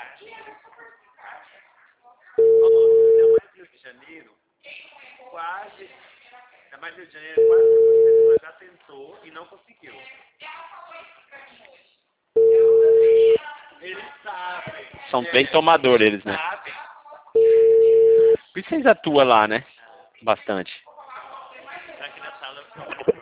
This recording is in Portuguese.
Ainda mais Rio de Janeiro, quase. Ainda mais Rio de Janeiro, quase que você já tentou e não conseguiu. Eles sabem. São bem tomadores eles, né? Sabem. Por isso vocês atuam lá, né? Bastante. Aqui na sala.